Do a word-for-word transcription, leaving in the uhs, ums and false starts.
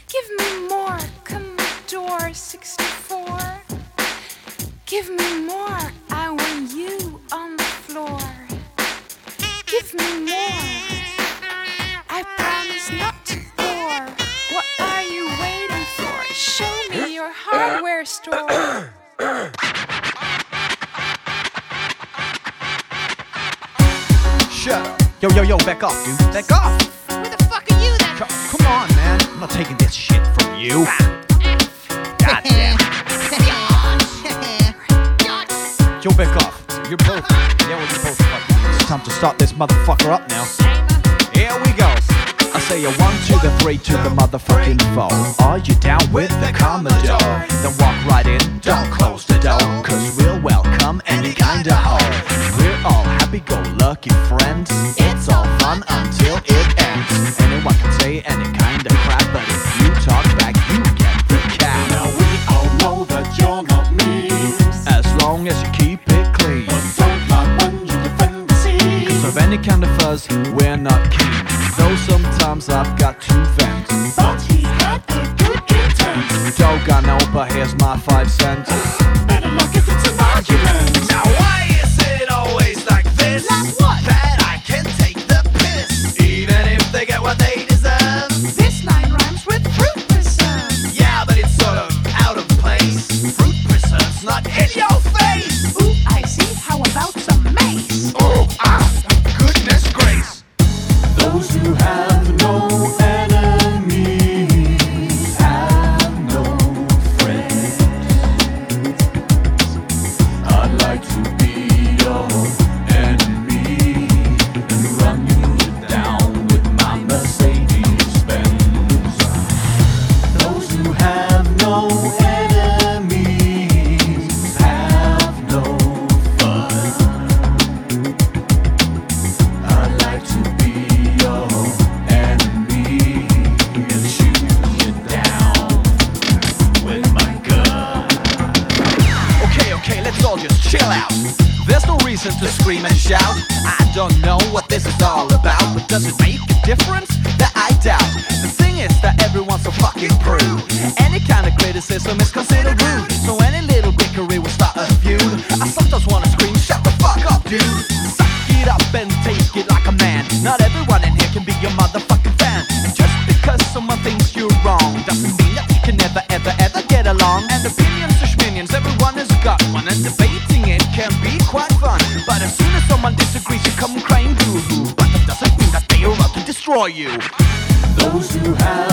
Give me more, Commodore sixty-four. Give me more, I want you on the floor. Give me more, I promise not to bore. What are you waiting for? Show me your hardware store. Shut up. Yo, yo, yo, back off, dude. Back off. Who the fuck are you then? Come, come on, man. I'm not taking this shit from you. God damn. Yo, back off. You're both. Yeah, well, you're both fucking. It's time to start this motherfucker up now. Here we go. I say a one to the three to the motherfucking four. Are you down with the Commodore? Then walk right in, don't close the door, cause we'll welcome any kind of hoe. We're all happy-go-lucky friends. It's all fun until it ends. Anyone can say any kind of crap, but if you talk back, you get the cat. Now we all know that you're not me, As long as you keep it clean. but don't mind when you defend the scene. Cause of any kind of fuzz, we're not keen. Though sometimes I've got to vent. But he had a good intent. Don't I know, but here's my five cents. Better luck if it's an argument. Now why is it always like this? Like what? That I can take the piss, even if they get what they deserve. This line rhymes with fruit preserve. Yeah, but it's sort of out of place. Fruit preserve's not in your face. Ooh, I see. How about some mace? Oh, ah, goodness grace. Those who have no enemies have no friends. I'd like to be your enemy and run you down with my Mercedes Benz. Those who have no enemies have no fun. I'd like to be your enemy and shoot you down with my gun. Okay, okay, let's all just chill out. There's no reason to scream and shout. I don't know what this is all about, but does it make a difference? That I doubt. The thing is that everyone's so fucking prude. Any kind of criticism is considered rude, so any little bickery will start a feud. I sometimes wanna scream, shut the fuck up, dude. Suck it up and take it like a man. Not everyone in here can be your motherfucking fan. And just because someone thinks you're wrong doesn't mean that you can never, ever, ever get along. And opinions are schminions, everyone has got one, and debating it can be quite fun. But as soon as someone disagrees, you come crying boo-hoo. But that doesn't mean that they are out to destroy you. Those who have